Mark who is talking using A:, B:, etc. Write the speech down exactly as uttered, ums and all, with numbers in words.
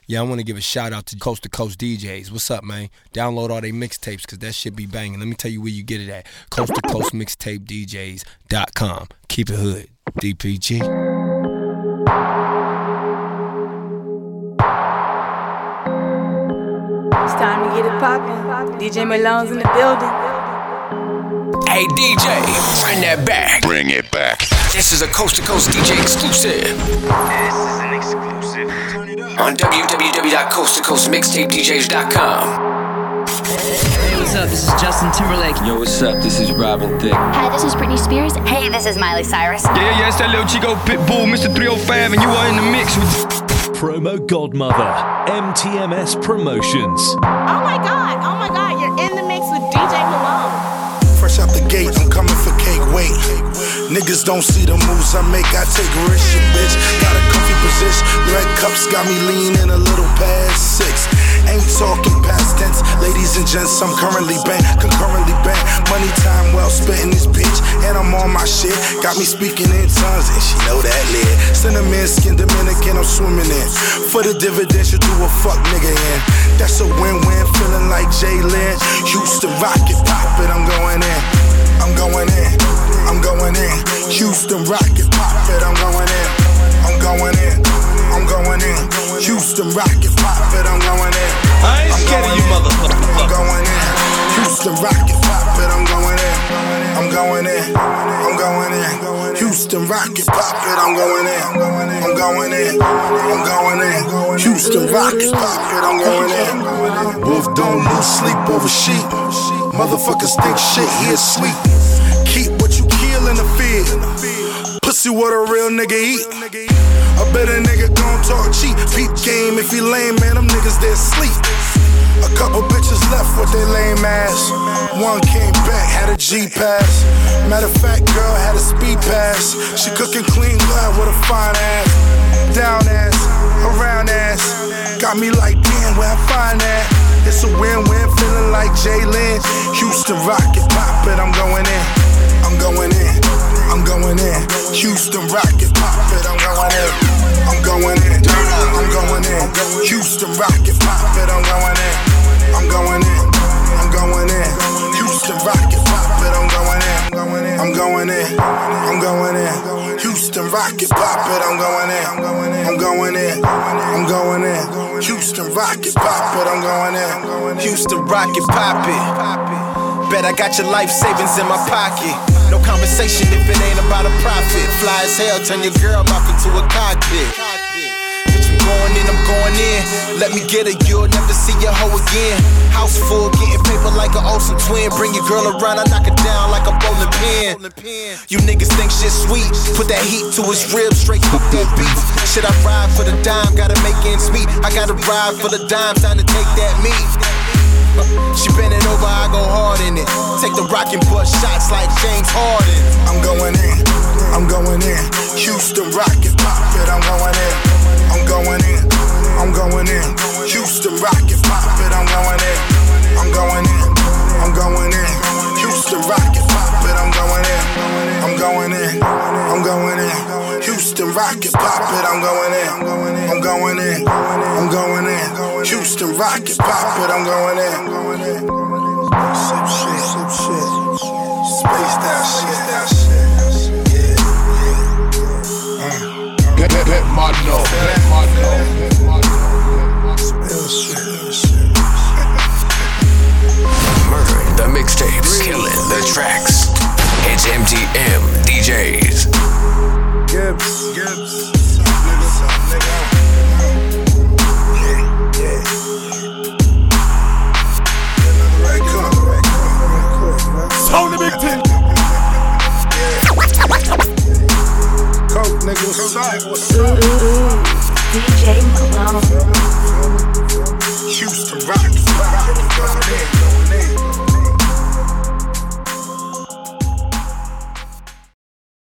A: Yeah, I want to give a shout out to Coast to Coast D Js. What's up, man? Download all they mixtapes because that shit be banging. Let me tell you where you get it at. Coast to Coast Mixtape D Js dot com. Keep it hood. D P G.
B: It's time to get it poppin'. D J Malone's in the building.
C: Hey D J, bring that back.
D: Bring it back.
C: This is a Coast to Coast D J exclusive.
E: This is an exclusive.
C: On w w w dot coast to coast mixtape d js dot com.
F: Hey, what's up? This is Justin Timberlake.
G: Yo, what's up? This is Robin Thicke.
H: Hi, this is Britney Spears. Hey, this is Miley Cyrus.
I: Yeah, yeah, yeah, it's that little Chico Pitbull, Mister three oh five, and you are in the mix with
J: Promo Godmother, M T M S Promotions.
B: Oh my god, oh my god, you're in the mix with D J Malone.
K: Fresh out the gate, I'm coming for cake, wait. Niggas don't see the moves I make, I take risks, shit, bitch. Got a comfy position, red cups got me leaning a little past six. Ain't talking past tense, ladies and gents, I'm currently banned, concurrently banned. Money time well spent in this bitch, and I'm on my shit. Got me speaking in tongues, and she know that lid. Cinnamon skin Dominican, I'm swimming in. For the dividends, you do a fuck nigga in. That's a win-win, feeling like Jalen. Houston Rocket, pop it, I'm going in. I'm going in, I'm going in. Houston Rocket, pop it, I'm going in. I'm going in, I'm going in. Houston Rocket, pop it, I'm going in.
I: I ain't scared of you, motherfucker.
K: I'm going in. Houston Rocket, pop it, I'm going in. I'm going in, I'm going in. Houston Rocket, pop it, I'm going in. I'm going in, I'm going in. Houston Rocket, pop it, I'm going in. Wolf don't lose sleep over sheep. Motherfuckers think shit here sweet. Keep what you kill in the field. Pussy what a real nigga eat. I bet a nigga gon' talk cheap. Peep game if he lame, man, them niggas they sleep. A couple bitches left with their lame ass. One came back, had a G pass. Matter of fact, girl had a speed pass. She cooking clean glad with a fine ass. Down ass, around ass. Got me like, damn, where I find that? It's a win-win, feeling like Jalen. Houston Rocket, pop it, I'm going in. I'm going in, I'm going in. Houston Rocket, pop it, I'm going in. I'm going in, I'm going in. Houston Rocket, pop it, I'm going in. I'm going in, I'm going in. Houston Rocket, pop it, I'm going in. I'm going in, I'm going in. Houston Rocket, pop it, I'm going in. I'm going in, I'm going in. Houston Rocket, pop it, I'm going in.
L: Houston Rocket, pop it. Bet I got your life savings in my pocket. No conversation if it ain't about a profit. Fly as hell, turn your girl off into a cockpit. Bitch, I'm going in, I'm going in. Let me get her, you'll never see your hoe again. House full, getting paper like an Olsen twin. Bring your girl around, I knock her down like a bowling pin. You niggas think shit sweet. Put that heat to his ribs, straight cook that beef. Should I ride for the dime? Gotta make ends meet. I gotta ride for the dime, time to take that meat. She bend it over, I go hard in it. Take the rock and bust shots like James Harden.
K: I'm going in, I'm going in. Houston Rocket, pop it, I'm going in. I'm going in, I'm going in. Houston Rocket, pop it, I'm going in. I'm going in, I'm going in. Houston Rocket, pop it, I'm going in. I'm going in, I'm going in. Houston Rocket, pop it, I'm going in. I'm going in, I'm going in. Houston Rocket, pop it, I'm going in. Some shit, some shit. Space that shit, that shit. Yeah. Uh,
D: Get, get, get my no, get my no, get my no.
K: Spill shit, spill shit.
C: Murdering the mixtapes, killing the tracks. It's M T M D Js.
K: Gibbs, Gibbs. Nigga, nigga. Yeah, yeah. Another record, record, record.
D: Tony Big T.
K: Coke, nigga, what's up?